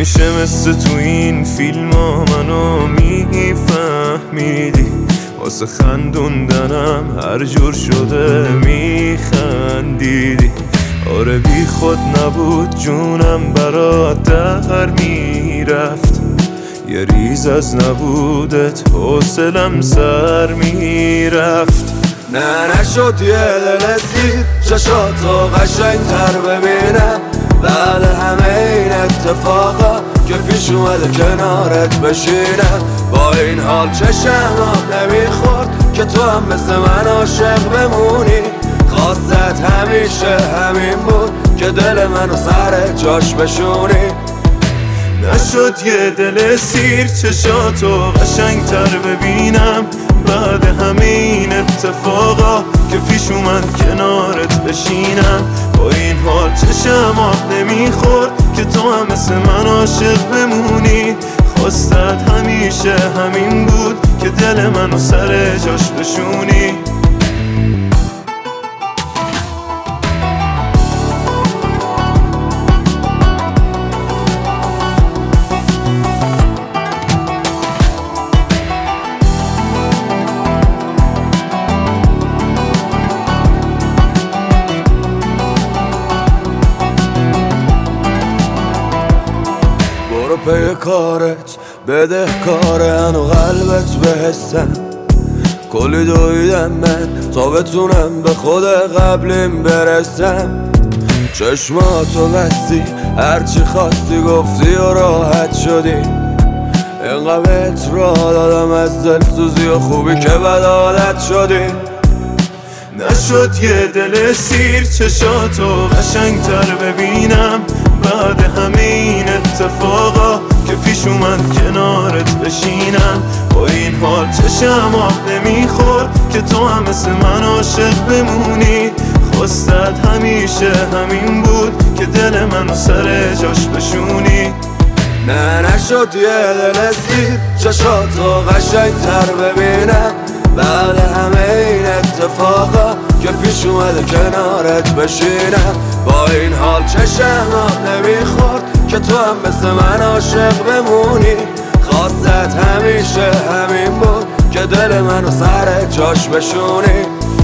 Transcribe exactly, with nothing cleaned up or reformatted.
نمیشه مثل تو این فیلم ها منو میفهمیدی، واسه خندوندنم هر جور شده میخندیدی. آره بی خود نبود جونم برات در میرفت، یه ریز از نبودت حوصلم سر میرفت. نه نشد یه دل سیر چشاتو قشنگ‌تر ببینم بعد همه این اتفاقا که پیش اومده کنارت بشینم. با این حال چشمم نمیخورد که تو هم مثل من عاشق بمونی. خواستت همیشه همین بود که دل منو سر جاش بشونی. نشد یه دل سیر چشاتو قشنگ‌تر ببینم بعد همه این اتفاقا که پیش اومد کنارت بشینم. با این حال چشم آب نمیخورد که تو هم مثل من عاشق بمونی. خواستت همیشه همین بود که دل منو سر جاش بشونی. پی کارت بده کار هنو قلبت به حسم. کلی دویدم من تا بتونم به خود قبلیم برسم. چشماتو بستی هرچی خواستی گفتی و راحت شدی. اینقدر را دادم از دل سوزی و خوبی که بدالت شدی. نشد یه دل سیر چشاتو قشنگ‌تر ببینم بعد همه این اتفاقا که پیش اومد کنارت بشینم. با این حال چشم آب نمیخورد که تو هم مثل من عاشق بمونی. خواستت همیشه همین بود که دل منو سر جاش بشونی. نه نشد یه دل سیر چشاتو قشنگ‌تر ببینم بعد همه این اتفاقا که پیش اومده کنارت بشینم. با این حال چشم آب نمیخورد که تو هم مثل من عاشق بمونی. خواستت همیشه همین بود که دل منو سر جاش بشونی.